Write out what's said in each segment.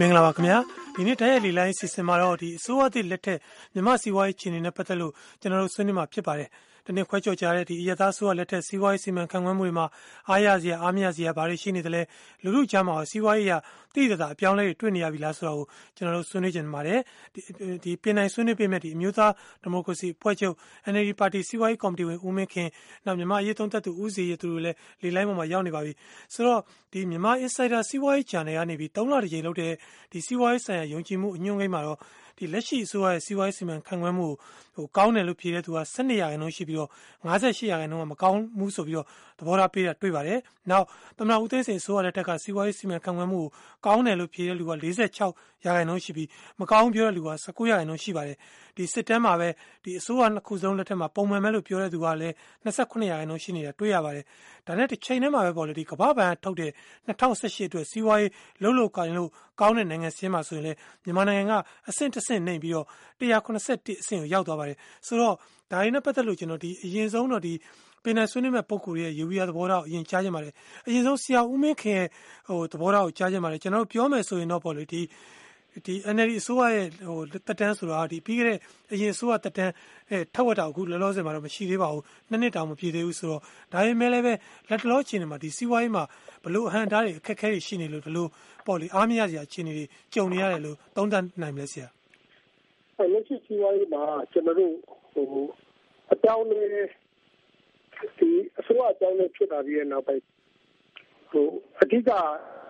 မင်္ဂလာပါခင်ဗျာဒီနေ့တိုင်းရဲ့လီလိုင်းစီစဉ်မှာတော့ဒီအစိုးရသစ်လက်ထက်မြန်မာစီးပွားရေးခြေအနေနဲ့ပတ်သက်လို့ကျွန်တော်တို့ဆွေးနွေးမှာဖြစ်ပါတယ်တနေ့ခွဲကြော်ကြတဲ့ဒီအရသာအစိုးရလက်ထက်စီးပွားရေးစီမံခန့်ခွဲမှုတွေမှာအားရစရာအားမရစရာဘာတွေရှိနေသလဲလူထုကြားမှာစီးပွားရေးရတိတိကျကျအပြောင်းလဲတွေတွေ့နေရပြီလားဆိုတာကိုကျွန်တော်တို့ဆွေးနွေးကြပါတယ်ဒီပြင်နိုင်ဆွေးနွေးပေးမဲ့ဒီအမျိုးသားဒီမိုကရေစီအဖွဲ့ချုပ် NLD ပါတီစီးပွားရေးကော်မတီဝင်ဦးမင်းခင်နောက်မြန်မာအရေးသုံးသပ်သူဦးစီရသူတို့လည်းလီလိုင်းပေါ်မှာရောက်နေပါပြီဆိုတော့ဒီမြန်မာ Insider စီးပွားရေး channel ကနေပြီး3လတကြိမ်လုပ်တဲ့ဒီစီးပွားရေးဆိုင်ရာယုံကြည်မှုအညွှန်းကိန်းမှာတော့ဒီလက်ရှိအစိုးရရဲ့စီးပွားရေးစီမံခန့်ခွဲမှုကောင်းတယ်လို့ဖြေတဲ့သူက12%ရှိပြီးတော့58%ကမကောင်းဘူးဆိုပြီးတော့သဘောထားပေးတာတွေ့ပါတယ်။နောက်သမ္မတဦးသိန်းစိန်အစိုးရလက်ထက်ကစီးပွားရေးစီမံခန့်ခွဲမှုကောင်းတယ်လို့ဖြေတဲ့လူက46%ရှိပြီးမကောင်းပြောတဲ့လူက19%ရှိပါတယ်။ဒီစစ်တမ်းမှာပဲဒီအစိုးရနှစ်ခုစလုံးလက်ထက်မှာပုံမှန်ပဲလို့ပြောတဲ့သူကလည်း29%ရှိနေတာတွေ့ရပါတယ်။ဒါနဲ့တစ်ချိန်တည်းမှာပဲပေါ့လေဒီကမ္ဘာ့ဘဏ်ထုတ်တဲ့2018အတွက်စီးပွားရေးလုပ်ကိုင်လို့ကောင်းတဲ့နိုင်ငံစင်းမှာဆိုရင်လေမြန်မာနိုင်ငံကအဆင့်တစ်ဆင့်နှိမ့်ပြီးတော့181အဆင့်ကိုရောက်သွားပါတယ်ဆိုတော့ဒါရင်းနဲ့ပတ်သက်လို့ကျွန်တော်ဒီအရင်ဆုံးတော့ဒီပင်နယ်ဆွေးနွေးမဲ့ပုံကိုယ်ရဲ့ရေဝီယာသဘောထားကိုအရင်ကြားချင်ပါတယ်အရင်ဆုံးဆရာဦးမင်းခင်ရဲ့သဘောထားကိုကြားချင်ပါတယ်ကျွန်တော်တို့ပြောမယ်ဆိုရင်တော့ပေါ့လေဒီ NLD အစိုးရရဲ့တက်တန်းဆိုတာဒီပြီးခဲ့တဲ့အရင်အစိုးရတက်တန်းထက်ဝက်တာအခုလောလောဆယ်မှာတော့မရှိသေးပါဘူးနှစ်တောင်မပြည့်သေးဘူးဆိုတော့ဒါပေမဲ့လည်းပဲလက်တလောအခြေအနေမှာဒီစီးပွားရေးမှာဘလို့အဟန့်အတားတွေအခက်အခဲတွေရှိနေလို့ဒီလိုပေါ့လေအားမရစရာအခြေအနေတွေကြုံနေရတယ်လို့သုံးသပ်နိုင်မလဲဆရာလက်ရှိစီးပွားရေးမှာကျွန်တော်တို့အကြောင်းလေးဒီအစိုးရအကြောင်းလေးဖြစ်လာပြီးတဲ့နောက်ပိုင်းအဓိက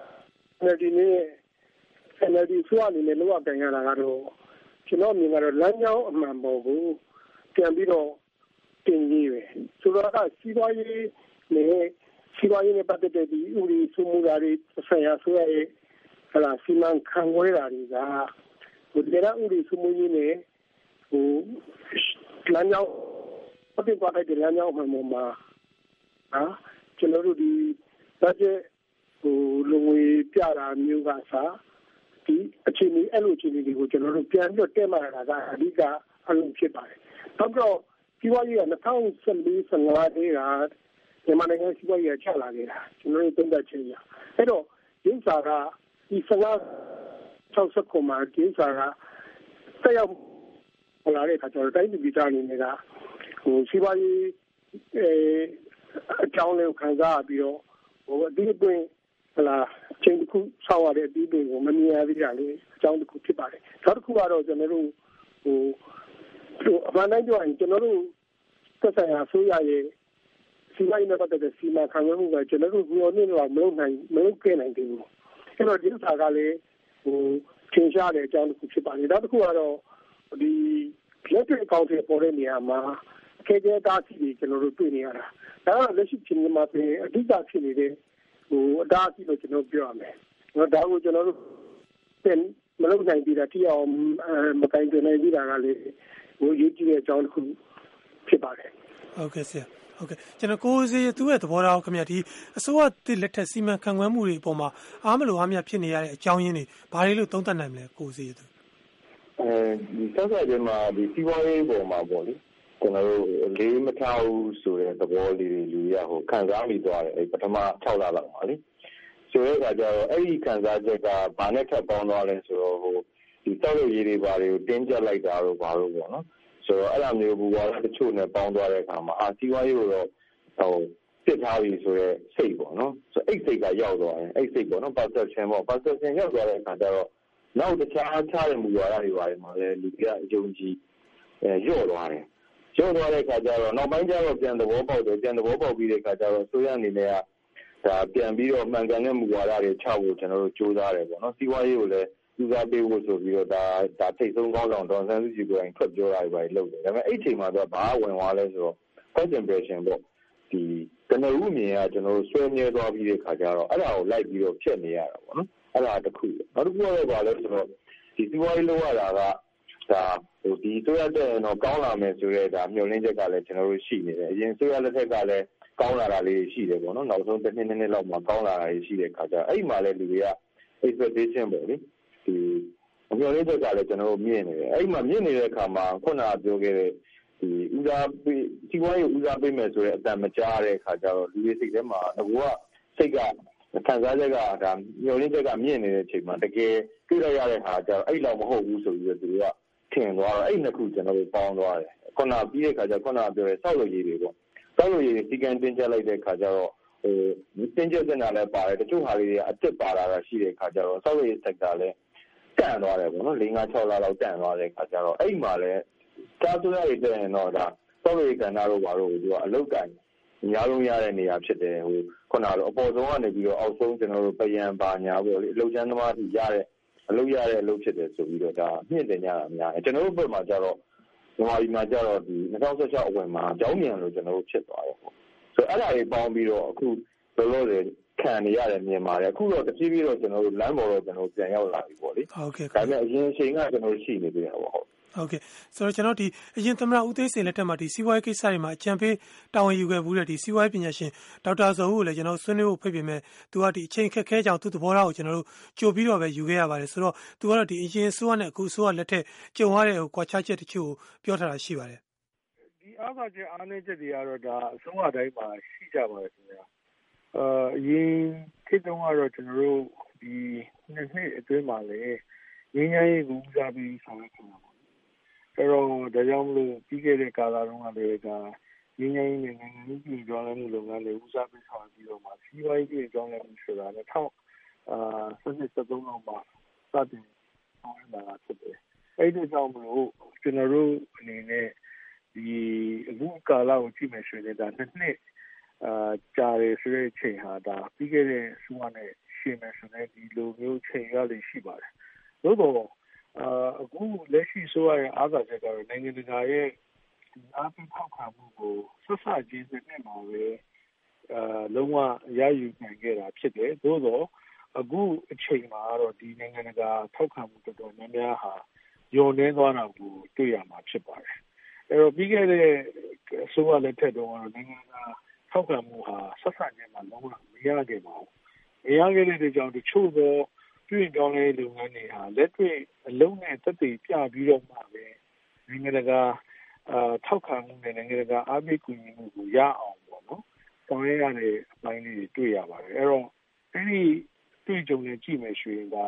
NLD ဆိုရနေလို့အကင်ရတာကတော့ကျွန်တော်မြင်ကတော့လမ်းကြောင်းအမှန်ပေါ်ကိုပြန်ပြီးတော့တင်ကြီးပဲဆိုတော့စီးပွားရေးနဲ့ပတ်သက်တဲ့ဒီဥပဒေစိုးမိုးတာတွေဆက်ရဆိုရရဲ့စီမံခန့်ခွဲတာတွေကဒီကဥပဒေစိုးမိုးရေးနဲ့လမ်းကြောင်းအပြင်သွားတဲ့လမ်းကြောင်းအမှန်ပေါ်မှာကျွန်တော်တို့ဒီ budget လုံငွေပြတာမျိုးကစားဒီအခြေအနေအဲ့လိုအခြေအနေတွေကိုကျွန်တော်တို့ပြန်ပြီးတော့တက်မှလာတာကအဓိကအလုံးဖြစ်ပါတယ်။နောက်တော့စီးပွားရေးက2014-15တည်းကမြန်မာနိုင်ငံစီးပွားရေးချလာခဲ့တာကျွန်တော်တို့သုံးသပ်ချင်းရအဲ့တော့ဒီစာကဒီ15-60မှာဒီစာကဆက်ရောက်လာတဲ့အခါကျတော့တိုင်းပြည်သားအနေနဲ့ကစီးပွားရေးအကြောင်းလေးခံစားပြီးတော့အဒီအတွင်းချိန်တစ်ခုဆောက်ရတဲ့အပြီးတွေကိုမမြင်ရသေးတာလေအကြောင်းတစ်ခုဖြစ်ပါတယ်။နောက်တစ်ခုကတော့ကျွန်တော်တို့အမှန်တိုင်းပြောရင်ကျွန်တော်တို့သက်ဆိုင်ရာဆိုရရဲ့စီမံနဲ့ပတ်သက်တဲ့စီမံခန့်ခွဲမှုကကျွန်တော်တို့ညှို့နေတော့မလုပ်ခဲ့နိုင်သေးဘူး။အဲ့တော့ဒီဥစ္စာကလည်းသင်ရှားတဲ့အကြောင်းတစ်ခုဖြစ်ပါတယ်။နောက်တစ်ခုကတော့ဒီလက်တွေ့အကောင့်တွေပေါ်တဲ့နေရာမှာအခက်အခဲတားဆီးတွေကျွန်တော်တို့တွေ့နေရတာ။ဒါကတော့လက်ရှိချိန်မှာပြင်အဓိကဖြစ်နေတဲ့အတားအဆီးလို့ကျွန်တော်ပြောရမယ်။ဒါကိုကျွန်တော်တို့မလုပ်နိုင်သေးတာတိအောင်မကင်တွင်နိုင်သေးတာကလေရေးကြည့်တဲ့အကြောင်းတစ်ခုဖြစ်ပါတယ်။ဟုတ်ကဲ့ဆရာ။ဟုတ်ကဲ့ကျွန်တော်ကိုစီသူ့ရဲ့သဘောထားခင်ဗျာဒီအစိုးရတစ်လက်ထက်စီမံခန့်ခွဲမှုတွေအပေါ်မှာအားမလို့အားမရဖြစ်နေရတဲ့အကြောင်းရင်းတွေဘာတွေလို့သုံးသပ်နိုင်မလဲကိုစီသူဒီဆက်ဆက်ချင်းမှာဒီစီးပွားရေးပေါ်မှာပေါ့လေကျွန်တော်တို့လေးမထားဘူးဆိုတဲ့သဘောလေးတွေလူရခံစားမိသွားတယ်ပထမ6လလောက်ပါလေဆိုတဲ့အခါကျတော့အဲ့ဒီခံစားချက်ကဘာနဲ့ထပ်ပေါင်းသွားလဲဆိုတော့ဒီတောက်ရည်တွေဘာတွေကိုတင်းကျပ်လိုက်တာတော့ဘာလို့ပေါ့နော်ဆိုတော့အဲ့လိုမျိုးဘူဝါဒတချို့နဲ့ပေါင်းသွားတဲ့အခါမှာစီးပွားရေးကိုတော့ပြစ်ထားပြီဆိုတော့စိတ်ပေါ့နော်ဆိုအဲ့စိတ်ကရောက်သွားတယ်အဲ့စိတ်ပေါ့နော် perception ရောက်သွားတဲ့အခါကျတော့နောက်တခြားတဲ့မူဝါဒတွေပါတယ်မှာလည်းလူတွေကအယုံကြည်ညှော့သွားတယ်ညှော့သွားတဲ့အခါကျတော့နောက်ပိုင်းကျတော့ပြန်သဘောပေါက်ပြီးတဲ့အခါကျတော့ဆိုရအနေနဲ့ကဒါပြန်ပြီးတော့မှန်ကန်တဲ့မူဝါဒတွေချဖို့ကျွန်တော်တို့ကြိုးစားတယ်ပေါ့နော်စီးပွားရေးကိုလည်းဦးစားပေးဖို့ဆိုပြီးတော့ဒါထိတ်ဆုံးကောင်းဆောင်ဒေါ်ဆန်းစုကြည်ကိုယ်တိုင်ထွက်ပြောတာတွေလုပ်တယ်ဒါပေမဲ့အဲ့ချိန်မှာတော့ဘာဝင်သွားလဲဆိုတော့ first impression ပေါ့ဒီကနဦးမြင်ကကျွန်တော်တို့ဆွဲမြဲသွားပြီးတဲ့အခါကျတော့အဲ့ဒါကိုလိုက်ပြီးတော့ဖြတ်နေရတာပေါ့နော်အဲ့ဒါတစ်ခုနောက်တစ်ခုကတော့ဘာလဲဆိုတော့ဒီစီးပွားရေးလုပ်ရတာကဒါဒီဆိုရတဲ့တော့ကောင်းလာမယ်ဆိုတဲ့ဒါမျှော်လင့်ချက်ကလည်းကျွန်တော်တို့ရှိနေတယ်အရင်ဆိုရလက်ထက်ကလည်းကောင်းလာတာလေးရှိတယ်ပေါ့နော်နောက်ဆုံးတစ်နှစ်လောက်မှာကောင်းလာတာရှိတဲ့အခါကျတော့အဲ့မှာလည်းလူတွေက expectation ပေါ့လေဒီမျှော်လင့်ချက်ကလည်းကျွန်တော်တို့မြင်နေတယ်အဲ့မှာမြင်နေတဲ့အခါမှာခုနကပြောခဲ့တဲ့ဒီဦးစားပေးစီးပွားရေးဦးစားပေးမယ်ဆိုတဲ့အတန်မကြားတဲ့အခါကျတော့လူတွေစိတ်ထဲမှာငါကစိတ်ကခံစားချက်ကဒါမျှော်လင့်ချက်ကမြင့်နေတဲ့အချိန်မှာတကယ်တွေ့လိုက်ရတဲ့ဟာကျတော့အဲ့လောက်မဟုတ်ဘူးဆိုပြီးတော့သူကထင်သွားတော့အဲ့နှစ်ခုကျွန်တော်တို့ပေါင်းသွားတယ်ခုနပြီးတဲ့ခါကျခုနပြောတဲ့စောက်လို့ရည်တွေပေါ့စောက်လို့ရည်တွေစီကံတင်ချက်လိုက်တဲ့ခါကျတော့တင်ချက်တင်တာလည်းပါတယ်တချို့ဟာတွေကအစ်စ်ပါလာတာရှိတဲ့ခါကျတော့စောက်လို့ရည် sector လည်းတန့်သွားတယ်ပေါ့နော်4-5-6 လလောက်တန့်သွားတဲ့ခါကျတော့အဲ့မှာလည်းကားသွရရတဲ့ရင်တော့ဒါစောက်လို့ရည်ကဏ္ဍတို့ဘာလို့သူကအလုတ်ကန်အများဆုံးရတဲ့နေရာဖြစ်တယ်ခုနကတော့အပေါ်ဆုံးကနေပြီးတော့အောက်ဆုံးကျွန်တော်တို့ပယံပါညာပေါ့လေအလုတ်ချမ်းသမားတွေရတဲ့အလုပ်ရတဲ့အလုပ်ဖြစ်တယ်ဆိုပြီးတော့ဒါမြင့်တင်ကြတာအများကြီးကျွန်တော်တို့ဘက်မှာကျတော့မြန်မာပြည်မှာကျတော့ဒီ2016အဝင်မှာကြောင်းမြန်လို့ကျွန်တော်တို့ဖြစ်သွားတယ်ပေါ့ဆိုတော့အဲ့ဒါတွေပေါင်းပြီးတော့အခုလောလောဆယ်ခံနေရတယ်မြင်ပါတယ်အခုတော့တဖြည်းဖြည်းတော့ကျွန်တော်တို့လမ်းပေါ်တော့ကျွန်တော်ပြန်ရောက်လာပြီပေါ့လေဟုတ်ကဲ့ဒါပေမဲ့အရင်အချိန်ကကျွန်တော်တို့ရှိနေသေးတယ်ပေါ့ဟုတ်ကဲ့ဆိုတော့ကျွန်တော်ဒီအရင်သမ္မတဦးသိန်းစိန်လက်ထက်မှာဒီစီးပွားရေးကိစ္စတွေမှာအကြံပေးတာဝန်ယူခဲ့ဘူးတဲ့ဒီစီးပွားရေးပညာရှင်ဒေါက်တာဇော်ဦးကိုလည်းကျွန်တော်ဆွေးနွေးဖို့ဖိတ်ပေမဲ့သူကဒီအချိန်ခက်ခဲကြောင်သူ့သဘောထားကိုကျွန်တော်တို့ကြိုပြီးတော့ပဲယူခဲ့ရပါတယ်ဆိုတော့သူကတော့ဒီအရင်အစိုးရနဲ့အခုအစိုးရလက်ထက်ကြုံရတဲ့ကွာခြားချက်တချို့ကိုပြောထားတာရှိပါတယ်ဒီအားသာချက်အားနည်းချက်တွေကတော့ဒါအစိုးရတိုင်းမှာရှိကြပါတယ်ခင်ဗျာအရင်ခေတ်တုန်းကတော့ကျွန်တော်တို့ဒီနှစ်အတွင်းမှာလည်းငင်းငယ်ရေးကိုဦးစားပေးဆောင်ရွက်ခဲ့တာပါအဲ့တော့ဒါကြောင့်မလို့ပြီးခဲ့တဲ့ကာလတုန်းကလည်းဒါငင်းငယ်ရေးနဲ့နိုင်ငံရေးပြည်ကြောင်းလည်းမှုလုပ်ငန်းတွေဦးစားပေးဆောင်ပြီးတော့မှစီးပွားရေးပြည်ကြောင်းလည်းမှုဆိုတာနဲ့2013လောက်မှာစတင်ဆောင်ရွက်လာတာဖြစ်တယ်အဲ့ဒီကြောင့်မလို့ကျွန်တော်တို့အနေနဲ့ဒီအခုကာလကိုကြည့်မယ်ဆိုရင်ဒါနှစ်ကြာရဆိုတဲ့အချိန်ဟာဒါပြီးခဲ့တဲ့ဆိုရနဲ့ရှင်းမယ်ဆိုတဲ့ဒီလိုမျိုးချိန်ရလေးရှိပါတယ်။သို့တော့အခုလက်ရှိဆိုရတဲ့အားသာချက်ကတော့နိုင်ငံတကာရဲ့အားပေးထောက်ခံမှုကိုဆက်စချင်းနဲ့မှာပဲလုံးဝရယူနိုင်ခဲ့တာဖြစ်တယ်။သို့တော့အခုအချိန်မှာတော့ဒီနိုင်ငံတကာထောက်ခံမှုတော်တော်များများဟာညှော်နှဲသွားတာကိုတွေ့ရမှာဖြစ်ပါတယ်။အဲ့တော့ပြီးခဲ့တဲ့အစိုးရလက်ထက်တုန်းကတော့နိုင်ငံတကာထောက်ခံမှုဟာဆက်ဆံခြင်းမှာလုံးဝမရခဲ့ပါဘူး။မရခဲ့တဲ့ကြောင့်တချို့သောပြည်ပြောင်းလဲလုပ်ငန်းတွေဟာလက်တွေ့အလုံးနဲ့သက်သေပြပြီးတော့မှပဲနိုင်ငံတကာထောက်ခံမှုနဲ့နိုင်ငံတကာအားပေးကူညီမှုကိုရအောင်ပေါ့နော်။ဆောင်ရွက်ရတဲ့အပိုင်းလေးတွေတွေ့ရပါတယ်။အဲ့တော့အဲ့ဒီတွေ့ကြုံနဲ့ကြည့်မယ်ဆိုရင်ဒါ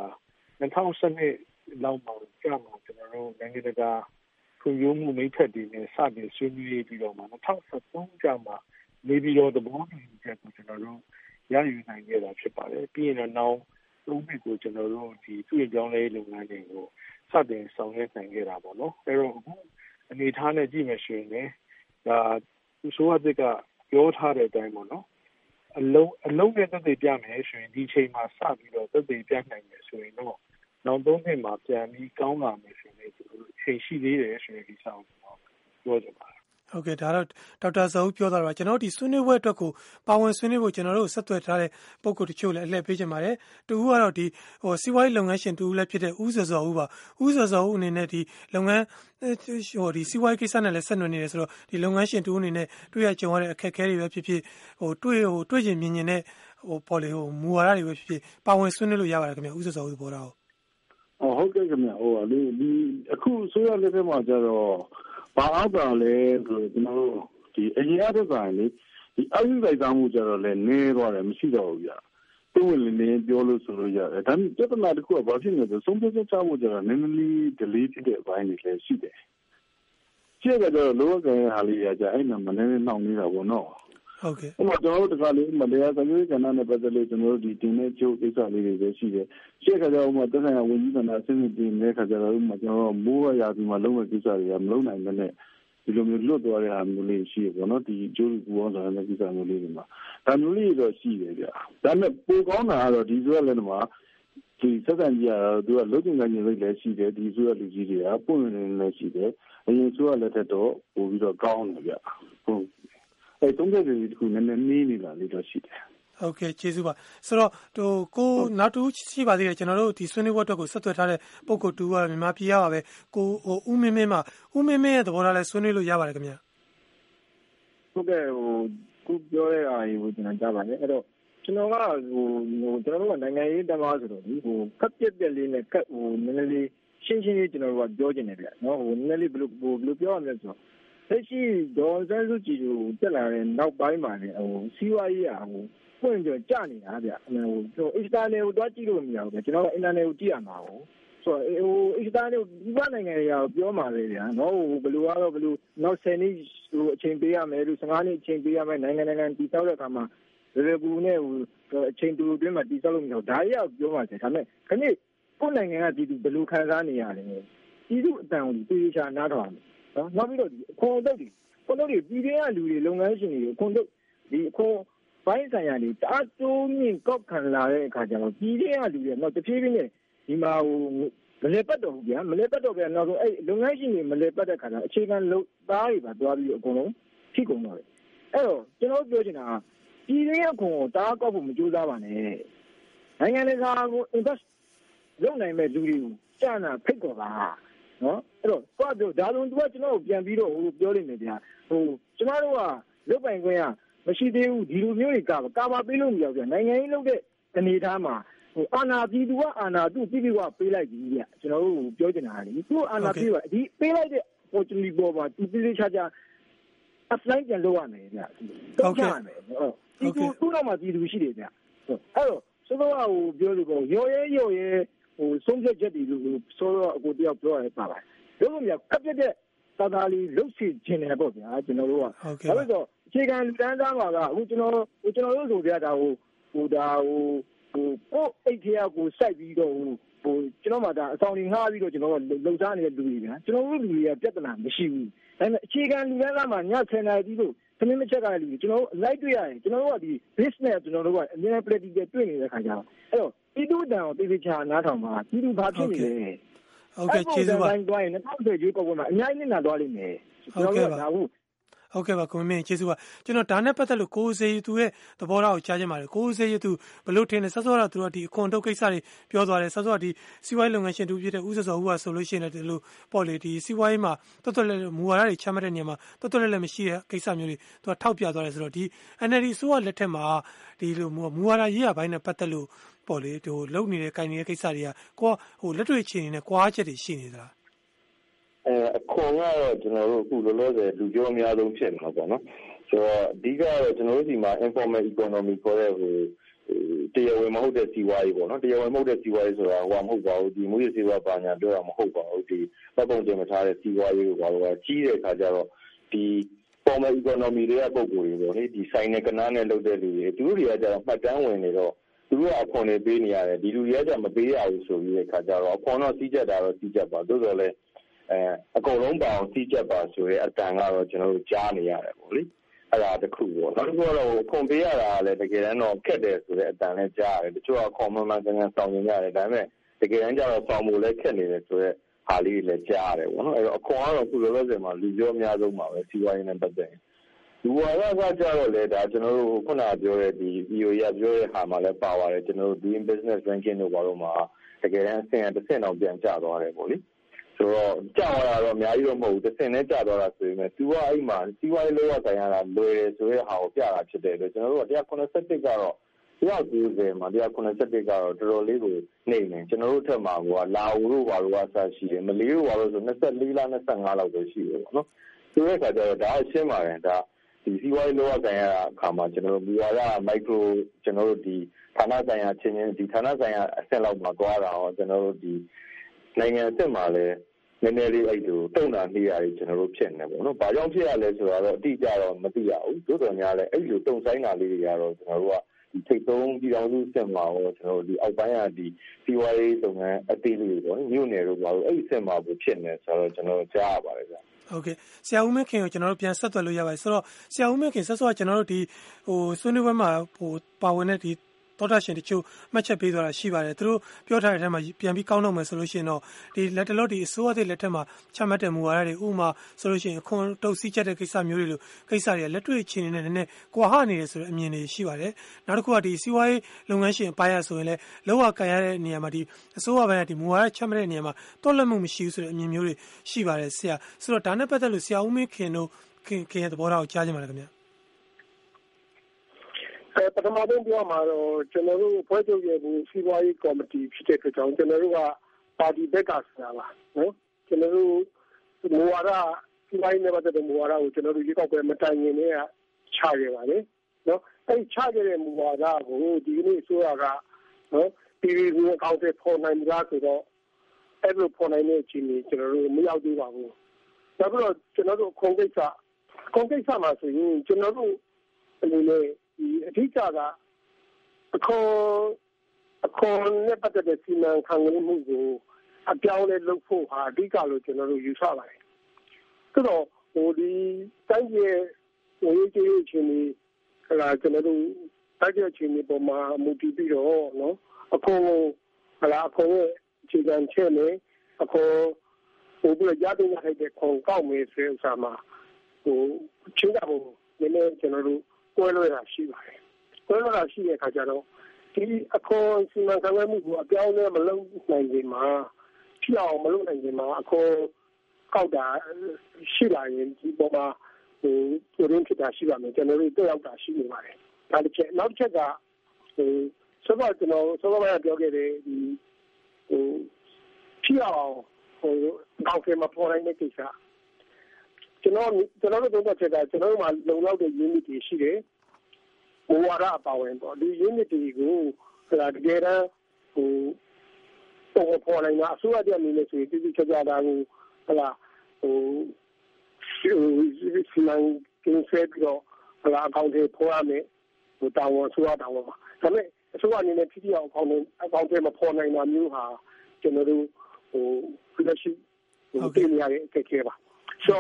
2012လောက်မှာကြာမှာကျွန်တော်တို့နိုင်ငံတကာဖွံ့ဖြိုးမှုမိတ်ဖက်တွေနဲ့စတင်ဆွေးနွေးပြီးတော့မှ2013ကြာမှာနေပြီးတော့သဘောတူညီချက်ကိုကျွန်တော်တို့ရယူနိုင်ခဲ့တာဖြစ်ပါတယ်ပြီးရင်တော့နောက်သုံးနှစ်ကိုကျွန်တော်တို့ဒီပြည်ပြောင်းလဲလုပ်ငန်းတွေကိုစတင်ဆောင်ရွက်နိုင်ခဲ့တာပေါ့နော်အဲတော့အခုအနေထားနဲ့ကြည့်မယ်ဆိုရင်လည်းဒါဆိုအပ်ကပြောထားတဲ့အတိုင်းပေါ့နော်အလုံးနဲ့သက်သေပြမယ်ဆိုရင်ဒီချိန်မှာစပြီးတော့သက်သေပြနိုင်မယ်ဆိုရင်တော့နောက်သုံးနှစ်မှာပြန်ပြီးကောင်းလာမယ်ဆိုရင်ကျွန်တော်တို့ချိန်ရှိသေးတယ်ဆိုရင်ဒီဆောင်ပြောကြပါဟုတ်ကဲ့ဒါတော့ဒေါက်တာဇော်ဦးပြောတာပါကျွန်တော်တို့ဒီဆွေးနွေးပွဲအတွက်ကိုပါဝင်ဆွေးနွေးဖို့ကျွန်တော်တို့ဆက်သွယ်ထားတဲ့ပုံကိုတချို့လည်းအလှည့်ပေးချင်ပါတယ်တူဦးကတော့ဒီစီးပွားရေးလုပ်ငန်းရှင်တူဦးလည်းဖြစ်တဲ့ဦးဇော်ဇော်ဦးပါဦးဇော်ဇော်ဦးအနေနဲ့ဒီလုပ်ငန်းဒီစီးပွားရေးကိစ္စနဲ့လည်းဆက်နွယ်နေတယ်ဆိုတော့ဒီလုပ်ငန်းရှင်တူဦးအနေနဲ့တွေ့ရကြုံရတဲ့အခက်အခဲတွေပဲဖြစ်ဖြစ်တွေ့ချင်မြင်တဲ့ပေါ်လေမူဝါဒတွေပဲဖြစ်ဖြစ်ပါဝင်ဆွေးနွေးလို့ရပါတယ်ခင်ဗျဦးဇော်ဇော်ဦးပေါ်တော့ဟုတ်ကဲ့ခင်ဗျဒီအခုဆိုရတဲ့ဘက်မှာကျတော့ဘာအားသာလဲဆိုတော့ကျွန်တော်တို့ဒီအရင်အထက်ပိုင်းလေဒီအယူလိုက်သားမှုကြတော့လည်းနည်းသွားတယ်မရှိတော့ဘူးဗျ။တိုးဝင်နေပြောလို့ဆိုလို့ရတယ်။ဒါပေမဲ့ပြဿနာတစ်ခုကဘာဖြစ်နေလဲဆိုဆုံးဖြတ်ချက်ချဖို့ကြတော့နည်းနည်းလေး delay ဖြစ်တဲ့အပိုင်းတွေလည်းရှိတယ်။ကျက်ကကြတော့လောကရဲ့ဟာလေးရကြအဲ့မှာမနေနှောင့်နေတာပေါ့နော်။ဟုတ်ကဲ့။ကျွန်တော်တို့တခါလေးမတရားသမီးကဏ္ဍနဲ့ပတ်သက်လို့ကျွန်တော်တို့ဒီတင်တဲ့ကျိုးကိစ္စလေးတွေပဲရှိတယ်။ကျက်ကကြတော့သက်ဆိုင်ရာဝန်ကြီးဌာနအဆင့်တင်တဲ့ခါကျတော့ကျွန်တော်တို့မိုးရရာဒီမှာလုံးဝကိစ္စတွေကမလုံးနိုင်တဲ့နဲ့ဒီလိုမျိုးလွတ်သွားတဲ့ဟာမျိုးလေးရှိရပေါ့နော်ဒီကျိုးကူအောင်ဆောင်တဲ့ကိစ္စမျိုးလေးတွေမှာဒါမျိုးလေးတော့ရှိတယ်ဗျဒါပေမဲ့ပိုကောင်းတာကတော့ဒီဆိုရလည်းမှာဒီစက်ဆန်ကြီးကတော့သူကလုံးကျင်ကနေလည်းရှိတယ်ဒီဆိုရလူကြီးတွေကပွင့်နေလည်းရှိတယ်အရင်ဆိုရလည်းတက်တော့ပို့ပြီးတော့ကောင်းတယ်ဗျဟုတ်အဲသုံးချက်တွေဒီခုနည်းနည်းနေနေတာလေးတော့ရှိတယ်ဟုတ်ကဲ့ကျေးဇူးပါဆိုတော့ကိုနောက်တူရှိပါသေးတယ်ကျွန်တော်တို့ဒီဆွေးနွေးပွဲအတွက်ကိုဆက်သွယ်ထားတဲ့ပုံကိုတူကတော့မြန်မာပြည်ရပါပဲကိုဦးမင်းမင်းရဲ့သဘောထားလဲဆွေးနွေးလို့ရပါတယ်ခင်ဗျဟုတ်ကဲ့ခုပြောတဲ့အားကြီးကိုကျွန်တော်ကြားပါတယ်အဲ့တော့ကျွန်တော်ကကျွန်တော်တို့ကနိုင်ငံရေးတမားဆိုတော့ဒီခက်ပြက်ပြက်လေးနဲ့နည်းနည်းလေးရှင်းရှင်းလေးကျွန်တော်တို့ကပြောချင်တယ်ဗျနော်နည်းနည်းလေးဘယ်လိုပြောရမလဲဆိုတော့လက်ရှိဒေါ်စန်းစုကြည်ကိုတက်လာတဲ့နောက်ပိုင်းမှာလည်းစီးပွားရေးအပွင့်ပြီးကြာနေတာဗျဟို external ကိုတွားကြည့်လို့မရဘူးဗျကျွန်တော်က internal ကိုကြည့်ရမှာဟုတ်ဆိုတော့ဟို external ဒီဘက်နိုင်ငံတွေကပြောမှာလေဗျာနော်ဟိုဘယ်လိုကတော့ဘယ်လိုနောက်10နှစ်ဟိုအချိန်ပေးရမယ်လို့15နှစ်အချိန်ပေးရမယ်နိုင်ငံတည်ဆောက်တဲ့အခါမှာလေကူနဲ့ဟိုအချိန်တူအတွင်းမှာတည်ဆောက်လို့မရဘူးဒါရီကပြောမှာတယ်ဒါပေမဲ့ခဏကိုယ်နိုင်ငံကပြည်သူဘယ်လိုခံစားနေရလဲပြည်သူအတန်ကိုသိချာနားထောင်တယ်နော်နောက်ပြီးတော့ဒီအခွန်အုပ်တွေပြည်တွင်းကလူတွေလုပ်ငန်းရှင်တွေအခွန်အုပ်ဒီအခွန်ဘိုင်းဆိုင်ရာတွေတအားတိုးမြင့်ကောက်ခံလာတဲ့အခါကျတော့ပြည်တွင်းကလူတွေတော့တဖြည်းဖြည်းနဲ့ဒီမှာဟိုမလဲပတ်တော့ဘူးဗျာမလဲပတ်တော့ဗျာနောက်ဆုံးအဲ့လုပ်ငန်းရှင်တွေမလဲပတ်တဲ့ခါကျတော့အခြေခံလုပ်သားတွေပါတွားပြီးအကုန်လုံးထိကုန်တော့တယ်အဲ့တော့ကျွန်တော်ပြောချင်တာပြည်တွင်းအခွန်ကိုတအားကောက်ဖို့မကြိုးစားပါနဲ့နိုင်ငံတကာကို invest လုပ်နိုင်မဲ့လူတွေကိုကြာနာဖိတ်ခေါ်ပါနော်အဲ့တော့သွားပြောဒါဆိုသူကကျွန်တော်ကိုပြန်ပြီးတော့ဟိုပြောလိမ့်မယ်ဗျာဟိုကျွန်တော်တို့ကလုတ်ပိုင်ခွင့်ကမရှိသေးဘူးဒီလိုမျိုးတွေကကာပါပေးလို့မရဘူးဗျာနိုင်ငံရေးလုပ်တဲ့အနေအထားမှာဟိုအာဏာပြည်သူကအာဏာသူ့ပြည်ကပေးလိုက်ပြီဗျာကျွန်တော်တို့ပြောချင်တာလေသူ့အာဏာပြည်ကဒီပေးလိုက်တဲ့ opportunity ပေါ်မှာသူပြည်ချာချာ apply ပြန်လုပ်ရမယ်ဗျာဟုတ်ကဲ့ဟုတ်ဒီခုတော့မှပြည်သူရှိတယ်ဗျာအဲ့တော့ဆိုတော့ဟိုပြောလို့ကောရော်ရဲဟိုဆုံးဖြတ်ချက်တွေလို့ဆိုတော့အကိုတယောက်ပြောရပါပါလို့လို့မြတ်ကပ်ပြတဲ့သာလေးလုတ်စီခြင်းတယ်ပေါ့ဗျာကျွန်တော်တို့ကဒါလို့ဆိုအခြေခံလူတန်းစားပါကအခုကျွန်တော်တို့ဆိုပြတာဟိုဒါကိုအိတ်ထဲကိုစိုက်ပြီးတော့ဟိုကျွန်တော်မှဒါအဆောင်ကြီးငှားပြီးတော့ကျွန်တော်လှုပ်ရှားနေတဲ့လူတွေဗျာကျွန်တော်တို့လူတွေကပြဿနာမရှိဘူးဒါပေမဲ့အခြေခံလူတန်းစားမှာည10နာရီပြီးလို့သမင်းမချက်ကလူတွေကျွန်တော်တို့အလိုက်တွေ့ရတယ်ကျွန်တော်တို့ကဒီ business ကျွန်တော်တို့ကအများ practical တွေ့နေတဲ့ခါကျတော့အဲ့တော့ပြည်သူ့တန်ကိုတေးချာနားထောင်ပါပြည်သူဘာဖြစ်နေလဲဟုတ်ကဲ့ကျေးဇူးပါ 2020ရွေးကောက်ပွဲမှာအများကြီးနဲ့သွားလိမ့်မယ်ကျွန်တော်တို့ကဒါဟုတ်ကဲ့ပါကိုမင်းကျေးဇူးပါကျွန်တော်ဒါနဲ့ပတ်သက်လို့ကိုစေသူရဲ့သဘောထားကိုကြားချင်ပါတယ်ကိုစေသူဘလို့ထင်လဲဆော့ဆော့တော့သူတို့ဒီအခွန်တုတ်ကိစ္စတွေပြောသွားတယ်ဆော့ဆော့ဒီစီးပွားရေးလုပ်ငန်းရှင်တူဖြစ်တဲ့ဦးစောဦးကဆိုလို့ရှိရင်လည်းဒီလိုပေါ့လေဒီစီးပွားရေးမှာတော်တော်လေးမူဝါဒတွေချမှတ်တဲ့နေရာမှာတော်တော်လေးမရှိတဲ့ကိစ္စမျိုးတွေသူကထောက်ပြသွားတယ်ဆိုတော့ဒီ NLD အစိုးရလက်ထက်မှာဒီလိုမူဝါဒရေးရပိုင်းနဲ့ပတ်သက်လို့ပေါ့လေဟိုလုံနေတဲ့ကိုင်နေတဲ့ကိစ္စတွေကကိုကဟိုလက်တွေ့ချင်းနေနဲ့ကွာချက်တွေရှိနေသလားအခွန်ကတော့ကျွန်တော်တို့အခုလောလောဆယ်လူပြောအများဆုံးဖြစ်မှာပေါ့နော်ဆိုတော့အဓိကတော့ကျွန်တော်တို့ဒီမှာ informal economy ခေါ်တဲ့ဟိုတရားဝင်မဟုတ်တဲ့စီးပွားရေးပေါ့နော်တရားဝင်မဟုတ်တဲ့စီးပွားရေးဆိုတာဟိုမဟုတ်ပါဘူးဒီမူရစီးပွားပါညာပြောတာမဟုတ်ပါဘူးဒီပတ်ပုံကျင်မထားတဲ့စီးပွားရေးကိုဘာလို့ကကြီးတဲ့အခါကျတော့ဒီ formal economy တွေကပုံကိုယ်တွေပေါ့လေဒီဆိုင်နဲ့ကနားနဲ့လုပ်တဲ့လူတွေသူတို့တွေကကျတော့မှတ်တမ်းဝင်နေတော့သူတို့ကအခွန်တွေပေးနေရတယ်ဒီလူတွေကကျမပေးရဘူးဆိုပြီးတဲ့အခါကျတော့အခွန်တော့စီးကြက်တာတော့စီးကြက်ပါသို့တော်လည်းအကုန်လုံးပါအောင်စီးကြက်ပါဆိုရဲအတန်ကတော့ကျွန်တော်တို့ကြားနေရတယ်ပေါ့လေအဲ့ဒါတခုပေါ့နောက်တစ်ခုကတော့ခွန်ပေးရတာလည်းတကယ်တမ်းတော့ခက်တယ်ဆိုတဲ့အတန်လည်းကြားရတယ်တချို့ကခွန်မှန်မှန်ကန်ကန်ဆောင်နေရတယ်ဒါပေမဲ့တကယ်တမ်းကျတော့ဆောင်ဖို့လည်းခက်နေတယ်ဆိုတဲ့ဟာလေးတွေလည်းကြားရတယ်ပေါ့နော်အဲ့တော့အခွန်ကတော့ခုလောလောဆယ်မှာလူပြောအများဆုံးပါပဲစီးပွားရေးနဲ့ပတ်သက်ရင်လူဝါဒကကြတော့လေဒါကျွန်တော်တို့ခုနပြောတဲ့ဒီ EO ရပြောတဲ့ဟာမှာလည်းပါပါတယ်ကျွန်တော်တို့ doing business ranking တို့ဘာလို့မှာတကယ်တမ်းအဆင့်တစ်ဆင့်တော့ပြန်ကျသွားတယ်ပေါ့လေဆိုတော့ကြာသွားတာတော့အများကြီးတော့မဟုတ်ဘူးတစ်ဆင့်နဲ့ကြာသွားတာဆိုရင်သူကအဲ့မှာစီးပွားရေးလောကဆိုင်ရတာလွယ်တယ်ဆိုတဲ့ဟာကိုပြတာဖြစ်တယ်လို့ကျွန်တော်တို့က181ကတော့190မှာ181ကတော့တော်တော်လေးကိုနေနေကျွန်တော်တို့ထက်မှာကလာဦးတို့ဘာလို့အဆရှိတယ်မလေးတို့ဘာလို့ဆို24လား25လောက်ပဲရှိတယ်ပေါ့နော်ဆိုတဲ့အခါကျတော့ဒါအရှင်းပါတယ်ဒါဒီစီးပွားရေးလောကဆိုင်ရာအခါမှာကျွန်တော်တို့ဘူဝါဒမိုက်ခရိုကျွန်တော်တို့ဒီဌာနဆိုင်ရာချင်းချင်းဒီဌာနဆိုင်ရာအဆင့်လောက်မှာသွားတာရောကျွန်တော်တို့ဒီနိုင်ငံအဆင့်မှာလည်းနည်းနည်းလေးအဲ့လိုတုံ့တာနေရတယ်ကျွန်တော်တို့ဖြစ်နေပေါ့နော်။ဘာကြောင့်ဖြစ်ရလဲဆိုတော့အတိအကျတော့မသိရဘူး။သို့တော်များလည်းအဲ့လိုတုံဆိုင်တာလေးတွေကတော့ကျွန်တော်တို့ကဒီထိပ်သုံးပြည်တော်စုအဆင့်မှာရောကျွန်တော်တို့ဒီအောက်ပိုင်းကဒီစီးပွားရေးလုပ်ငန်းအသေးလေးတွေပေါ့နော်။မြို့နယ်တို့ဘာလို့အဲ့အဆင့်မှာဖြစ်နေဆိုတော့ကျွန်တော်ကြားရပါတယ်ဗျ။ဟုတ်ကဲ့ဆရာဦးမင်းခင်ကိုကျွန်တော်တို့ပြန်ဆက်သွယ်လို့ရပါတယ်ဆိုတော့ဆရာဦးမင်းခင်ဆက်စောကကျွန်တော်တို့ဒီဟိုဆွေးနွေးပွဲမှာဟိုပါဝင်တဲ့ဒီသောတာရှင်တချို့မှတ်ချက်ပေးသွားတာရှိပါတယ်သူတို့ပြောထားတဲ့အထက်မှာပြန်ပြီးကောင်းတော့မယ်ဆိုလို့ရှိရင်တော့ဒီလက်တလော့ဒီအစိုးရသစ်လက်ထက်မှာချမှတ်တဲ့မူဝါဒတွေဥပမာဆိုလို့ရှိရင်အခွန်တုပ်စီးချက်တဲ့ကိစ္စမျိုးတွေလိုကိစ္စတွေကလက်တွေ့အခြေအနေနဲ့နည်းနည်းကွာဟနေတယ်ဆိုတဲ့အမြင်တွေရှိပါတယ်နောက်တစ်ခုကဒီစီးပွားရေးလုပ်ငန်းရှင်အပိုင်းအဆိုရင်လည်းလောကကန်ရတဲ့နေရာမှာဒီအစိုးရဘက်ကဒီမူဝါဒချမှတ်တဲ့နေရာမှာတော်လက်မှုမရှိဘူးဆိုတဲ့အမြင်မျိုးတွေရှိပါတယ်ဆရာဆိုတော့ဒါနဲ့ပတ်သက်လို့ဆရာဦးမင်းခင်တို့ခင်ရဲ့သဘောထားကိုကြားချင်ပါတယ်ခင်ဗျာပထမဆုံးပြောမှာတော့ကျွန်တော်တို့ဖွဲ့ချုပ်ရဲ့စီးပွားရေးကော်မတီဖြစ်တဲ့အတွက်ကြောင့်ကျွန်တော်တို့ကပါတီဘက်ကဆိုတာပါနော်ကျွန်တော်တို့မူဝါဒစီးပွားရေးနဲ့ပတ်သက်တဲ့မူဝါဒကိုကျွန်တော်တို့ရွေးကောက်ပွဲမတိုင်ခင်တည်းကချခဲ့ပါလေနော်အဲ့ချချခဲ့တဲ့မူဝါဒကိုဒီနေ့အစိုးရကနော်ပြည်သူ့အကောင့်တွေပေါ်နိုင်ကြဆိုတော့အဲ့လိုပေါ်နိုင်တဲ့အချိန်ကြီးကျွန်တော်တို့မရောက်သေးပါဘူး။ဒါပြီးတော့ကျွန်တော်တို့ခုံကိစ္စမှာဆိုရင်ကျွန်တော်တို့အနေနဲ့ဒီအထူးကအခွန်နဲ့ပတ်သက်တဲ့စီမံခန့်ခွဲမှုကိုအပြောင်းလဲလုပ်ဖို့ဟာအဓိကလို့ကျွန်တော်တို့ယူဆပါတယ်။ဆိုတော့ဒီတိုင်းရဲ့ဝင်ကြီးအချင်းကြီးကျွန်တော်တို့တိုင်းရဲ့အချင်းကြီးပေါ်မှာမူတည်ပြီးတော့နော်အခွန်ရဲ့အခြေခံချက်နဲ့အခွန်ပြီးရတဲ့တဲ့ခွန်ကောက်မယ်ဆိုတဲ့ဥစ္စာမှာချင်းတာဖို့နည်းနည်းကျွန်တော်တို့ကွဲလွဲတာရှိပါတယ်။ကွဲလွဲတာရှိတဲ့အခါကျတော့ဒီအခွန်စီမံခန့်ခွဲမှုကိုအပြောင်းလဲမလုပ်နိုင်ခင်မှာဖြစ်အောင်မလုပ်နိုင်ခင်မှာအခွန်ကောက်တာရှိလာရင်ဒီပေါ်မှာရင်းဖြစ်တာရှိပါမယ်ကျွန်တော်တို့တက်ရောက်တာရှိနေပါတယ်။ဒါတစ်ချက်နောက်တစ်ချက်ကဆိုတော့ကျွန်တော်စောစောကပြောခဲ့တဲ့ဒီဖြစ်အောင်ကောက်ခဲ့မှာပေါ်နိုင်တဲ့ကိစ္စကျွန်တော်တို့တော့ချက်ကကျွန်တော်တို့မှာလုံလောက်တဲ့ unit တွေရှိတယ်။ဘဝရအပါဝင်ပေါ့ဒီ unit တွေကိုတကယ်တမ်းပေါ်နိုင်တာအစိုးရတဲ့အနေနဲ့ဆိုရင်တိကျကြတာကိုစီမံကိန်းဆွဲပြီးတော့အကောင့်တွေပေါ်ရမယ်တောင်းဝန်ဆိုရတောင်းဝန်ပါဒါပေမဲ့အစိုးရအနေနဲ့ဖြစ်အောင်အကောင့်တွေမပေါ်နိုင်တာမျိုးဟာကျွန်တော်တို့လက်ရှိတင်ရတဲ့အခက်အခဲပါဆို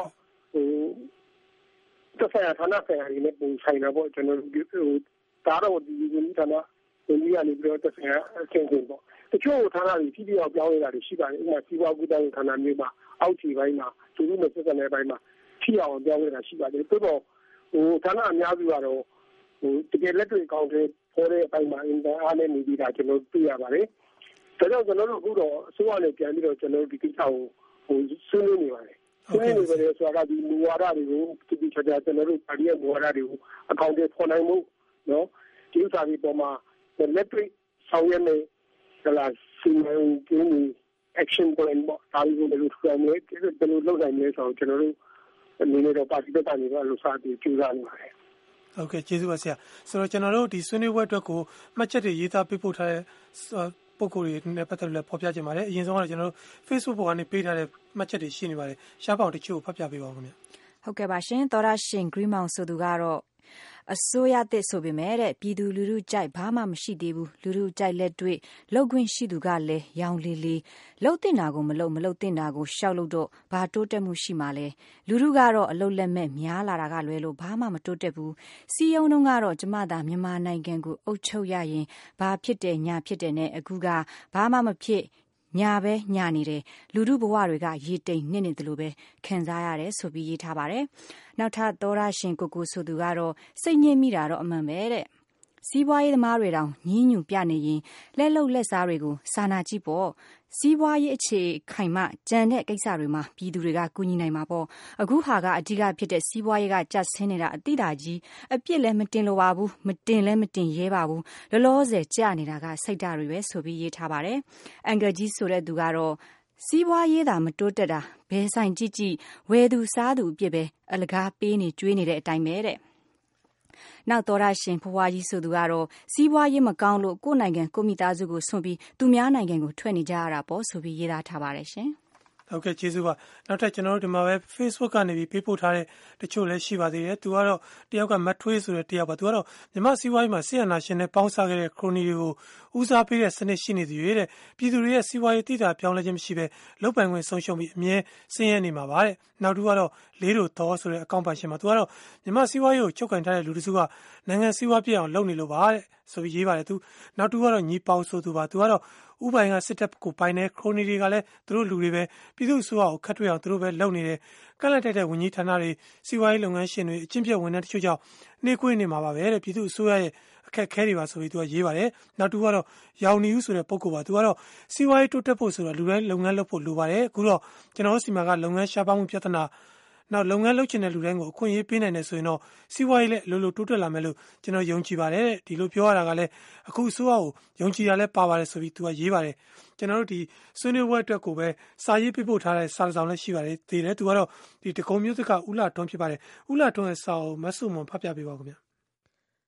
တော့ဆရာဌာနဆိုင်ရာတွေနဲ့ပုံဆိုင်တာပေါ့ကျွန်တော်တို့ဒါတော့ဒီဌာနဒီကနေပြီးတော့ဆရာအချင်းချင်းပေါ့တချို့ဌာနတွေဖြစ်အောင်ပြောင်းနေတာတွေရှိပါတယ်ဥပမာစီးပွားကူးသန်းဌာနမျိုးမှာအောက်ခြေပိုင်းမှာသူတို့နဲ့ဆက်ဆံတဲ့ပိုင်းမှာဖြစ်အောင်ပြောင်းနေတာရှိပါတယ်သို့တော့ဌာနအများစုကတော့တကယ်လက်တွေ့အကောင့်တွေပေါ်တဲ့အပိုင်းမှာအင်တာအားနဲ့နေပြီးတာကျွန်တော်သိရပါတယ်ဒါကြောင့်ကျွန်တော်တို့အခုတော့အစိုးရနဲ့ပြန်ပြီးတော့ကျွန်တော်တို့ဒီကိစ္စကိုဆွေးနွေးနေပါတယ်ဆွေးနွေးနေတယ်ဆိုတာကဒီမူဝါဒတွေကိုတိကျကျကျွန်တော်တို့ပါတီရဲ့မူဝါဒတွေကိုအကောင့်တွေပေါ်နိုင်မှုနော်ဒီဥစ္စာတွေပေါ်မှာလက်တွေ့ဆောင်ရွက်နေစီမံကိန်း action plan ပေါ့ဒါတွေကိုဘယ်လိုထူထောင်မလဲဘယ်လိုလုပ်နိုင်မလဲဆိုတော့ကျွန်တော်တို့အနေနဲ့တော့ပါတီဘက်ကနေတော့လှုပ်ရှားပြီးကြိုးစားနေပါတယ်ဟုတ်ကဲ့ကျေးဇူးပါဆရာဆိုတော့ကျွန်တော်တို့ဒီဆွေးနွေးပွဲအတွက်ကိုမှတ်ချက်တွေရေးသားပေးပို့ထားတဲ့ပုံကိုယ်တွေနဲ့ပတ်သက်လို့လည်းဖော်ပြကြပါတယ်အရင်ဆုံးကတော့ကျွန်တော်တို့ Facebook ပေါ်ကနေပေးထားတဲ့မှတ်ချက်တွေရှိနေပါတယ်ရှားပေါင်တချို့ဖတ်ပြပေးပါဦးခင်ဗျဟုတ်ကဲ့ပါရှင်သောရရှင် Green Mountain ဆိုသူကတော့အစိုးရသစ်ဆိုပေမဲ့တဲ့ပြည်သူလူထုကြိုက်ဘာမှမရှိသေးဘူးလူထုကြိုက်လက်တွေ့လောက်ခွင့်ရှိသူကလည်းရောင်လေးလေးလှုပ်တင်တာကိုမလှုပ်တင်တာကိုရှောက်လို့တော့ဘာတိုးတက်မှုရှိမှလဲလူထုကတော့အလုတ်လက်မဲ့များလာတာကလွဲလို့ဘာမှမတိုးတက်ဘူးစီယုံတုံးကတော့ကျမသာမြန်မာနိုင်ငံကိုအုပ်ချုပ်ရရင်ဘာဖြစ်တယ်ညာဖြစ်တယ်နဲ့အခုကဘာမှမဖြစ်ညာပဲညာနေတယ်လူထုဘဝတွေကရေတိမ်နှစ်နေတယ်လို့ပဲခံစားရတယ်ဆိုပြီးရေးထားပါတယ်နောက်ထပ်သောရရှင်ကိုဆိုသူကတော့စိတ်ညစ်မိတာတော့အမှန်ပဲတဲ့စီးပွားရေးသမားတွေတောင်ညင်းညူပြနေရင်လက်လုံလက်စားတွေကိုစာနာကြည့်ပေါ့စီးပွားရေးအခြေခိုင်မှကြံတဲ့ကိစ္စတွေမှာပြည်သူတွေကကူညီနိုင်မှာပေါ့အခုဟာကအဓိကဖြစ်တဲ့စီးပွားရေးကကြဆင်းနေတာအတိတာကြီးအပြစ်လည်းမတင်လိုပါဘူးမတင်လည်းမတင်ရဲပါဘူးလောလောဆယ်ကြာနေတာကစိတ်ဓာတ်တွေပဲဆိုပြီးရေးထားပါတယ်အန်ဂယ်ကြီးဆိုတဲ့သူကတော့စီးပွားရေးသာမတိုးတက်တာဘယ်ဆိုင်ကြည့်ဝယ်သူစားသူအပြစ်ပဲအလကားပေးနေကျွေးနေတဲ့အတိုင်းပဲတဲ့နောက်သောရရှင်ဖွားကြီးဆိုသူကတော့စီးပွားရေးမကောင်းလို့ကိုယ်နိုင်ငံကိုမိသားစုကိုဆွန့်ပြီးသူများနိုင်ငံကိုထွက်နေကြရတာပေါ့ဆိုပြီးရေးသားထားပါတယ်ရှင်ဟုတ်ကဲ့ကျေးဇူးပါနောက်ထပ်ကျွန်တော်တို့ဒီမှာပဲ Facebook ကနေပြီးပေးပို့ထားတဲ့တချို့လည်းရှိပါသေးတယ်သူကတော့တယောက်ကမထွေးဆိုတဲ့တယောက်ပါသူကတော့မြမစီးပွားရေးမှာဆီယနာရှင်နဲ့ပေါင်းစားခဲ့တဲ့ခရိုနီတွေကိုဦးစားပေးတဲ့စနစ်ရှိနေသူတွေတဲ့ပြည်သူတွေရဲ့စီးပွားရေးတိကျပြောင်းလဲခြင်းမရှိဘဲလုပ်ပိုင်ခွင့်ဆုံးရှုံးပြီးအမြဲဆင်းရဲနေမှာပါတဲ့နောက်တူကတော့လေးတို့သောဆိုတဲ့အကောင့်ပါရှင်မှာသူကတော့မြမစီးပွားရေးကိုချုပ်ကင်ထားတဲ့လူတစုကနိုင်ငံစီးပွားပြည့်အောင်လုပ်နေလို့ပါတဲ့ဆိုပြီးရေးပါတယ်သူနောက်တူကတော့ညီပေါဆိုသူပါသူကတော့ဥပိုင်ကစစ်တပ်ကိုပိုင်တဲ့ခရိုနီတွေကလည်းသူတို့လူတွေပဲပြည်သူ့အစိုးရကိုခတ်တွေ့အောင်သူတို့ပဲလုပ်နေတယ်ကန့်လန့်တိုက်တဲ့ဝန်ကြီးဌာနတွေစီးပွားရေးလုပ်ငန်းရှင်တွေအချင်းပြဝန်ထမ်းတချို့ကြောင့်နှိကွေးနေမှာပါပဲတဲ့ပြည်သူ့အစိုးရရဲ့အခက်အခဲတွေပါဆိုပြီးသူကရေးပါတယ်နောက်တူကတော့ရောင်နေဦးဆိုတဲ့ပုဂ္ဂိုလ်ပါသူကတော့စီးပွားရေးတိုးတက်ဖို့ဆိုတော့လူတိုင်းလုပ်ငန်းလုပ်ဖို့လိုပါတယ်အခုတော့ကျွန်တော်တို့စီမံကလုပ်ငန်းရှားပါမှုပြဿနာနောက်လုပ်ငန်းလုပ်ချင်တဲ့လူတိုင်းကိုအခွင့်အရေးပေးနိုင်တယ်ဆိုရင်တော့စီးပွားရေးလည်းလိုတိုးတက်လာမယ်လို့ကျွန်တော်ယုံကြည်ပါတယ်ဒီလိုပြောရတာကလည်းအခုအစိုးရကိုယုံကြည်ရလဲပါပါတယ်ဆိုပြီးသူကရေးပါတယ်ကျွန်တော်တို့ဒီဆွေးနွေးပွဲအတွက်ကိုပဲစာရေးပေးပို့ထားတဲ့စာဆောင်လည်းရှိပါတယ်ဒီလည်းသူကတော့ဒီတကုံမျိုးသက်ကဦးလာထွန်းဖြစ်ပါတယ်ဦးလာထွန်းရဲ့စာအုပ်မဆုမွန်ဖတ်ပြပေးပါဦးခင်ဗျာ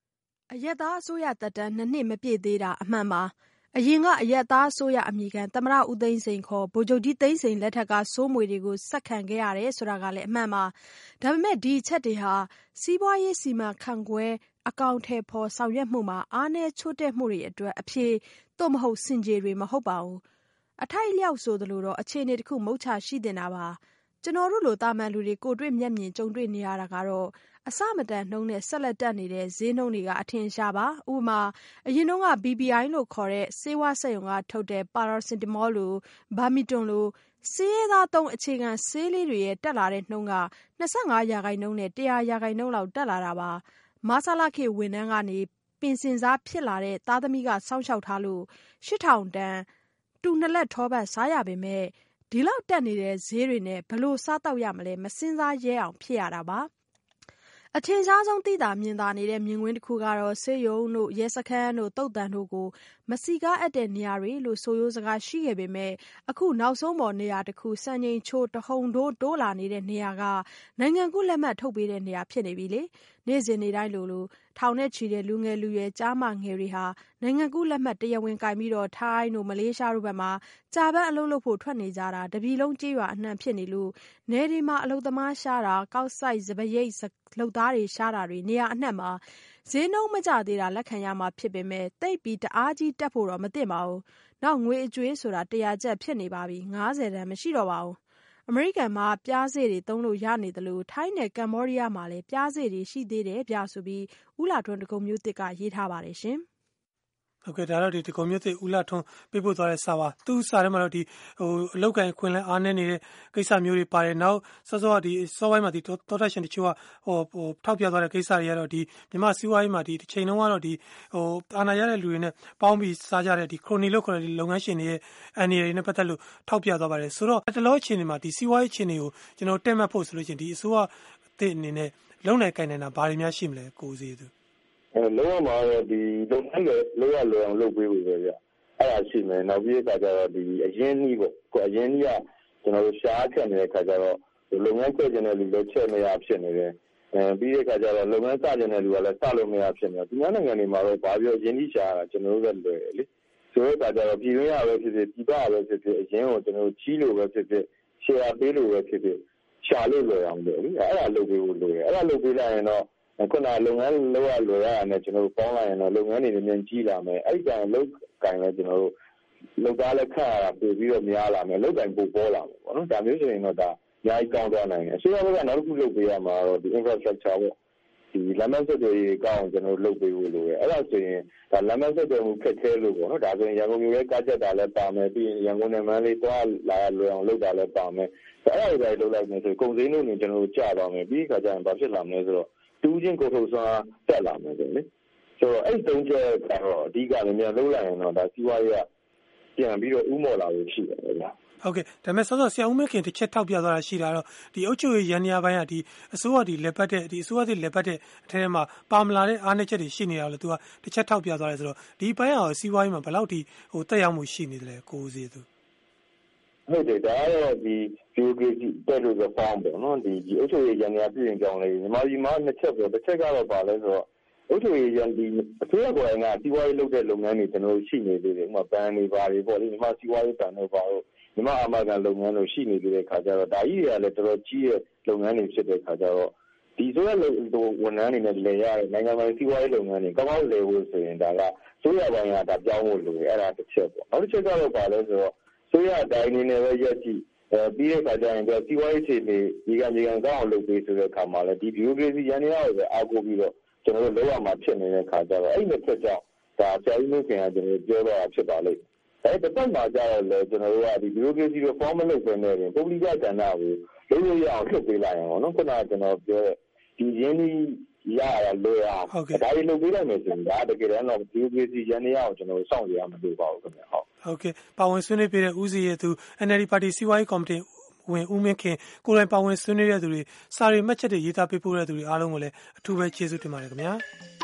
အရက်သားအစိုးရသက်တမ်း2 နှစ်မပြည့်သေးတာအမှန်ပါအရင်ကအရက်သားအစိုးရအမိခံသမ္မတဦးသိန်းစိန်ခေါ်ဗိုလ်ချုပ်ကြီးသိန်းစိန်လက်ထက်ကစိုးမွေတွေကိုဆက်ခံခဲ့ရတယ်ဆိုတာကလည်းအမှန်ပါဒါပေမဲ့ဒီအချက်တွေဟာစီးပွားရေးစီမံခန့်ခွဲအကောင့်ထဲပေါ်ဆောင်ရွက်မှုမှာအားနည်းချို့တဲ့မှုတွေအတွက်အဖြေသို့မဟုတ်စင်ကြေတွေမဟုတ်ပါဘူးအထိုက်လျောက်ဆိုသလိုတော့အခြေအနေတစ်ခုမုတ်ချရှိတင်တာပါကျွန်တော်တို့လိုတာမန်လူတွေကိုတွေ့မျက်မြင်ကြုံတွေ့နေရတာကတော့အစမတန်နှုံးနဲ့ဆက်လက်တက်နေတဲ့ဈေးနှုန်းတွေကအထင်ရှားပါဥပမာအရင်တုန်းက BBI လို့ခေါ်တဲ့ဆေးဝါးစက်ရုံကထုတ်တဲ့ Paracetamol လို Barbiton လိုဆေးရဲသားသုံးအခြေခံဆေးလေးတွေရဲ့တက်လာတဲ့နှုန်းက 25% နဲ့ 100% လောက်တက်လာတာပါမဆလာခေဝန်ထမ်းကနေပင်စင်စားဖြစ်လာတဲ့သားသမီးကစောင့်ရှောက်ထားလို့ 8000 တန်တူ2လက်ထောပတ်စားရပေမဲ့ဒီလောက်တက်နေတဲ့ဈေးတွေနဲ့ဘလို့စားတော့ရမလဲမစင်စားရဲအောင်ဖြစ်ရတာပါအထင်ရှားဆုံးသိတာမြင်သာနေတဲ့မြင်ကွင်းတစ်ခုကတော့ဆေးရုံတို့ရဲစခန်းတို့တုတ်တန်တို့ကိုမစီကားအပ်တဲ့နေရာတွေလို့ဆိုရိုးစကားရှိခဲ့ပေမဲ့အခုနောက်ဆုံးပေါ်နေရာတစ်ခုစံချိန်ချိုးတဟုန်တိုးလာနေတဲ့နေရာကနိုင်ငံကူးလက်မှတ်ထုတ်ပေးတဲ့နေရာဖြစ်နေပြီလေနေ့စဉ်နေ့တိုင်းလိုထောင်နဲ့ချီတဲ့လူငယ်လူရွယ်ကြားမငယ်တွေဟာနိုင်ငံကူးလက်မှတ်တရားဝင်ကင်ပြီးတော့ထိုင်းတို့မလေးရှားတို့ဘက်မှာကြာပန်းအလုပ်လုပ်ဖို့ထွက်နေကြတာတပြည်လုံးကြေးရွာအနှံ့ဖြစ်နေလို့နေဒီမှာအလုပ်သမားရှားတာကောက်ဆိုင်စပရိတ်လုပ်သားတွေရှားတာတွေနေရာအနှံ့မှာဈေးနှုန်းမကျသေးတာလက်ခံရမှာဖြစ်ပေမဲ့တိတ်ပြီးတအားကြီးတက်ဖို့တော့မသင့်ပါဘူးနောက်ငွေအကျွေးဆိုတာ100ကျပ်ဖြစ်နေပါပြီ90တန်းမရှိတော့ပါဘူးအမေရိကန်မှာပြားစေ့တွေသုံးလို့ရနေတယ်လို့ထိုင်းနဲ့ကမ္ဘောဒီးယားမှာလည်းပြားစေ့တွေရှိသေးတယ်ပြဆိုပြီးဦးလာထွန်းတကုံမျိုးတစ်ကရေးထားပါတယ်ရှင်ဟုတ်ကဲ့ဒါတော့ဒီတကုံမျိုးသိဦးလာထွန်းပေးပို့သွားတဲ့စာပါသူစာထဲမှာတော့ဒီအလောက်ကန်ခွင်လဲအားနေနေတဲ့ကိစ္စမျိုးတွေပါတယ်နောက်စောစောကဒီစောပိုင်းမှာဒီတော်တက်ရှင်တချို့ကထောက်ပြသွားတဲ့ကိစ္စတွေကတော့ဒီမြန်မာစီးပွားရေးမှာဒီတစ်ချိန်လုံးကတော့ဒီအာဏာရတဲ့လူတွေနဲ့ပေါင်းပြီးစားကြတဲ့ဒီခရိုနီလို့ခေါ်တဲ့ဒီလုပ်ငန်းရှင်တွေရဲ့အန်ဒီတွေနဲ့ပတ်သက်လို့ထောက်ပြသွားပါတယ်ဆိုတော့တလောအခြေအနေမှာဒီစီးပွားရေးအခြေအနေကိုကျွန်တော်တက်မှတ်ဖို့ဆိုလို့ရှိရင်ဒီအစိုးရအသစ်အနေနဲ့လုံနိုင်ကိုင်နိုင်တာဘာတွေများရှိမလဲကိုစီသူလောကမှာဒီလုံနိုင်တဲ့လောရလွယ်အောင်လုပ်ပေးဖို့ပဲဗျအဲ့ဒါရှိမယ်နောက်ပြီးတဲ့အခါကျတော့ဒီအရင်နှီးပေါ့ကိုအရင်နှီးကကျွန်တော်တို့ရှားချက်နေတဲ့အခါကျတော့လုပ်ငန်းချက်ကျင်တဲ့လူလည်းချက်မရဖြစ်နေတယ်ပြီးတဲ့အခါကျတော့လုပ်ငန်းစကျင်တဲ့လူကလည်းစလို့မရဖြစ်နေတယ်ဒီနိုင်ငံတွေမှာတော့ဘာပြောရင်းနှီးရှားတာကျွန်တော်တို့ပဲလွယ်တယ်လေဆိုတော့အခါကျတော့ပြည်တွင်းရပဲဖြစ်ဖြစ်ပြည်ပရပဲဖြစ်ဖြစ်အရင်ကိုကျွန်တော်တို့ကြီးလို့ပဲဖြစ်ဖြစ်ရှယ်ယာပေးလို့ပဲဖြစ်ဖြစ်ရှားလို့လွယ်အောင်လေအဲ့ဒါလုပ်ပေးဖို့လိုတယ်အဲ့ဒါလုပ်ပေးလိုက်ရင်တော့ခုနလုပ်ငန်းလုပ်ရလွယ်ရတဲ့ကျွန်တော်တို့ပေါင်းလိုက်ရင်တော့လုပ်ငန်းတွေမြန်ကြီးလာမယ်အဲ့ဒီတိုင်းလုပ်ကင်လဲကျွန်တော်တို့လုပ်သားလက်ခတ်ရတာပို့ပြီးတော့များလာမယ်လုပ်ကင်ပို့ပေါ်လာမယ်ပေါ့နော်ဒါမျိုးဆိုရင်တော့ဒါအများကြီးကောင်းသွားနိုင်တယ်အစိုးရဘက်ကနောက်တစ်ခုလုပ်ပေးရမှာတော့ဒီ infrastructure ပေါ့ဒီလမ်းမဆက်သွယ်ရေးကောင်းကျွန်တော်တို့လုပ်ပေးဖို့လိုတယ်အဲ့ဒါဆိုရင်ဒါလမ်းမဆက်သွယ်မှုခက်ခဲလို့ပေါ့နော်ဒါဆိုရင်ရန်ကုန်မြို့ရဲ့ကားချက်တာလည်းပါမယ်ပြီးရင်ရန်ကုန်နယ်မန်းလေးသွားလာရလွယ်အောင်လုပ်တာလည်းပါမယ်အဲ့ဒါတွေလုပ်လိုက်မယ်ဆိုကုန်စည်နှုန်းတွေကျွန်တော်တို့ကျသွားမယ်ပြီးခါကျရင်ဘာဖြစ်လာမလဲဆိုတော့တူးချင်းကိုထုတ်စွာတက်လာမယ်လေဆိုတော့အဲ့တုံးချက်ကတော့အဓိကလည်းမြန်လုံးလိုက်ရင်တော့ဒါစီးပွားရေးကပြန်ပြီးတော့ဥမော်လာလို့ရှိတယ်ဗျာဟုတ်ကဲ့ဒါပေမဲ့စောစောဆရာဦးမင်းခင်တစ်ချက်ထောက်ပြသွားတာရှိတာတော့ဒီအုပ်ချုပ်ရေးရန်ရာပိုင်းကဒီအစိုးရဒီလက်ပတ်တဲ့ဒီအစိုးရသစ်လက်ပတ်တဲ့အထက်မှာပါမလာတဲ့အားနည်းချက်တွေရှိနေတာလို့သူကတစ်ချက်ထောက်ပြသွားတယ်ဆိုတော့ဒီပိုင်းအောင်စီးပွားရေးမှာဘယ်လောက်ထိတက်ရောက်မှုရှိနေတယ်လဲကိုဦးစီသူဟုတ်တယ်ဒါကတော့ဒီ bureaucracy တက်လို့ဆိုပေါင်းပေါ့နော်ဒီအုပ်ချုပ်ရေးရန်ရာပြည်ရင်ကြောင်းလေးမြန်မာပြည်မှာနှစ်ချက်ပေါ့တစ်ချက်ကတော့ပါလဲဆိုတော့အုပ်ချုပ်ရေးရန်ဒီအစိုးရကိုယ်တိုင်ကစီးပွားရေးလုပ်တဲ့လုပ်ငန်းတွေကျွန်တော်ရှိနေသေးတယ်ဥပမာဘဏ်တွေပါတွေပေါ့လေမြန်မာစီးပွားရေးဘဏ်တွေပါတော့မြန်မာအာမခံလုပ်ငန်းတွေရှိနေသေးတဲ့ခါကျတော့ဒါကြီးတွေကလည်းတော်တော်ကြီးတဲ့လုပ်ငန်းတွေဖြစ်တဲ့ခါကျတော့ဒီဆိုရဝန်ထမ်းတွေနဲ့လည်ရတဲ့နိုင်ငံပိုင်စီးပွားရေးလုပ်ငန်းတွေကောင်းကောင်းလည်ဖို့ဆိုရင်ဒါကဆိုရပိုင်းကဒါပြောင်းဖို့လိုတယ်အဲ့ဒါတစ်ချက်ပေါ့နောက်တစ်ချက်ကတော့ပါလဲဆိုတော့ဆိုရအတိုင်းနေပဲရက်ကြည့်ပြီးတဲ့ခါကျရင်စီးပွားရေးအခြေအနေဒီကမြေကန်ကောင်းအောင်လုပ်ပေးဆိုတဲ့အခါမှာလည်းဒီ bureaucracy ရန်ရအောင်ပဲအားကိုးပြီးတော့ကျွန်တော်တို့လောက်ရမှာဖြစ်နေတဲ့ခါကျတော့အဲ့ဒီတစ်ချက်ကြောင့်ဒါဆရာကြီးမျိုးခင်ကကျွန်တော်ပြောတော့ဖြစ်ပါလိမ့်အဲ့တစ်ပတ်မှာကျတော့လေကျွန်တော်တို့ကဒီ bureaucracy ကို form လုပ်ပေးနေတယ်ပုဂ္ဂလိကကဏ္ဍကိုလုပ်လို့ရအောင်ထုတ်ပေးလိုက်ရင်ပေါ့နော်ခုနကကျွန်တော်ပြောတဲ့ဒီရင်းနှီးရတာလွယ်အောင်ဒါတွေလုပ်ပေးလိုက်မယ်ဆိုရင်ဒါတကယ်တော့ bureaucracy ရန်ရအောင်ကျွန်တော်တို့စောင့်ကြရမှာမလိုပါဘူးခင်ဗျဟုတ်ကဲ့ပါဝင်ဆွေးနွေးပေးတဲ့ဦးစီရဲ့သူ NLD ပါတီစီးပွားရေးကော်မတီဝင်ဦးမင်းခင်ကိုယ်တိုင်ပါဝင်ဆွေးနွေးတဲ့သူတွေစာရီမှတ်ချက်တွေရေးသားပေးပို့တဲ့သူတွေအားလုံးကိုလည်းအထူးပဲကျေးဇူးတင်ပါတယ်ခင်ဗျာ